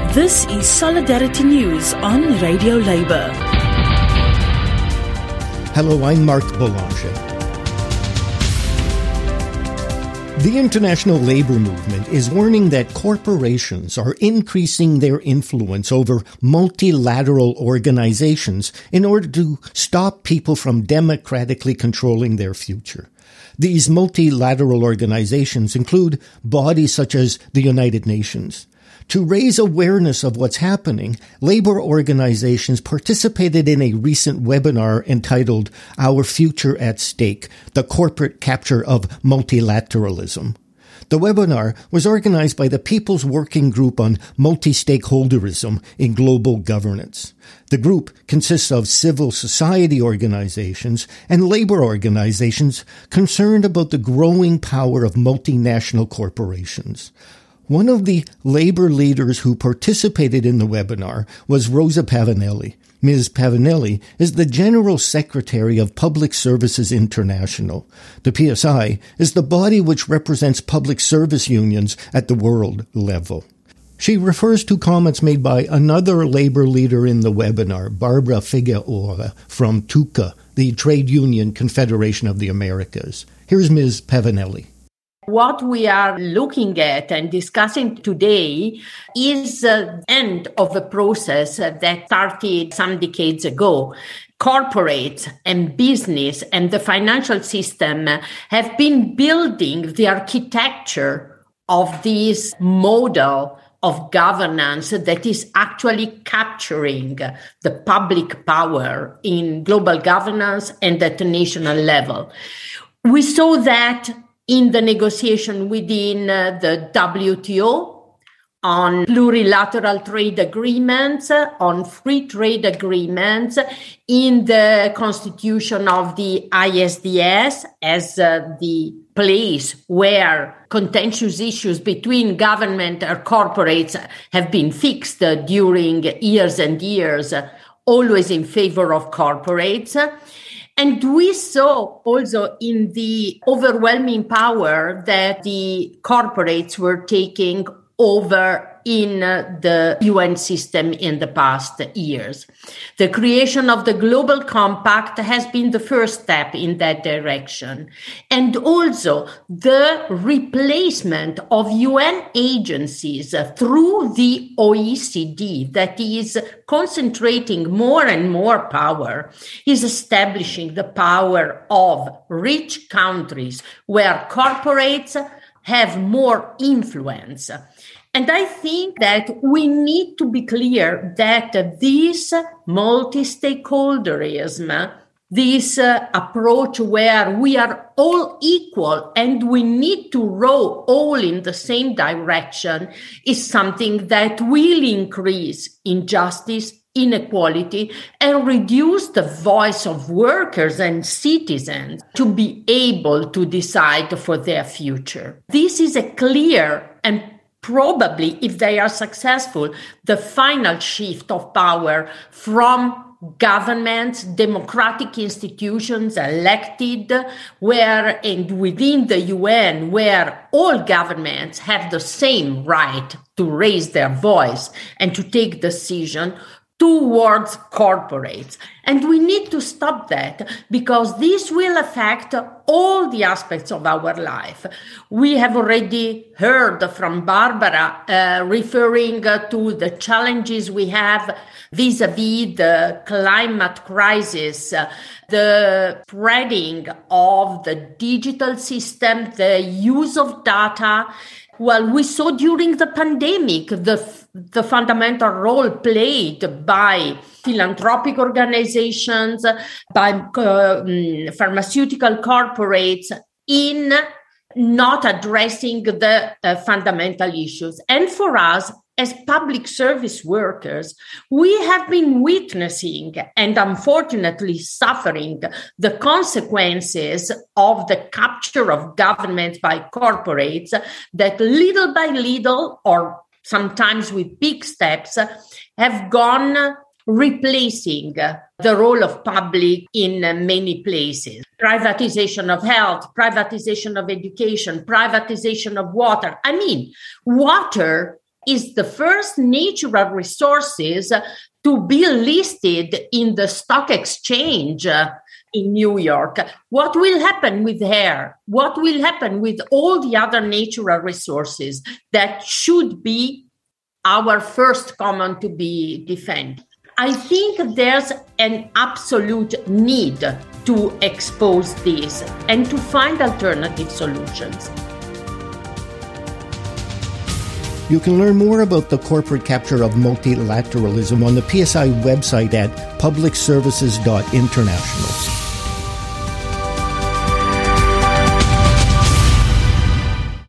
This is Solidarity News on Radio Labour. Hello, I'm Mark Boulanger. The international labor movement is warning that corporations are increasing their influence over multilateral organizations in order to stop people from democratically controlling their future. These multilateral organizations include bodies such as the United Nations. To raise awareness of what's happening, labor organizations participated in a recent webinar entitled Our Future at Stake, the Corporate Capture of Multilateralism. The webinar was organized by the People's Working Group on Multi-Stakeholderism in Global Governance. The group consists of civil society organizations and labor organizations concerned about the growing power of multinational corporations. One of the labor leaders who participated in the webinar was Rosa Pavanelli. Ms. Pavanelli is the General Secretary of Public Services International. The PSI is the body which represents public service unions at the world level. She refers to comments made by another labor leader in the webinar, Barbara Figueroa from TUCA, the Trade Union Confederation of the Americas. Here's Ms. Pavanelli. What we are looking at and discussing today is the end of a process that started some decades ago. Corporates and business and the financial system have been building the architecture of this model of governance that is actually capturing the public power in global governance and at the national level. We saw that in the negotiation within the WTO on plurilateral trade agreements, on free trade agreements, in the constitution of the ISDS as the place where contentious issues between government or corporates have been fixed during years and years, always in favor of corporates. And we saw also in the overwhelming power that the corporates were taking over in the UN system in the past years. The creation of the Global Compact has been the first step in that direction. And also the replacement of UN agencies through the OECD that is concentrating more and more power is establishing the power of rich countries where corporates have more influence. And I think that we need to be clear that this multi-stakeholderism, this approach where we are all equal and we need to row all in the same direction is something that will increase injustice, inequality, and reduce the voice of workers and citizens to be able to decide for their future. This is a clear and probably, if they are successful, the final shift of power from governments, democratic institutions elected, where and within the UN, where all governments have the same right to raise their voice and to take decision, towards corporates. And we need to stop that because this will affect all the aspects of our life. We have already heard from Barbara referring to the challenges we have vis-à-vis the climate crisis, the spreading of the digital system, the use of data. Well, we saw during the pandemic the fundamental role played by philanthropic organizations, by pharmaceutical corporates in not addressing the fundamental issues. And for us, as public service workers, we have been witnessing and unfortunately suffering the consequences of the capture of government by corporates that little by little, or sometimes with big steps, have gone replacing the role of public in many places. Privatization of health, privatization of education, privatization of water. I mean, water is the first natural resources to be listed in the stock exchange in New York. What will happen with hair? What will happen with all the other natural resources that should be our first common to be defended? I think there's an absolute need to expose this and to find alternative solutions. You can learn more about the corporate capture of multilateralism on the PSI website at publicservices.international.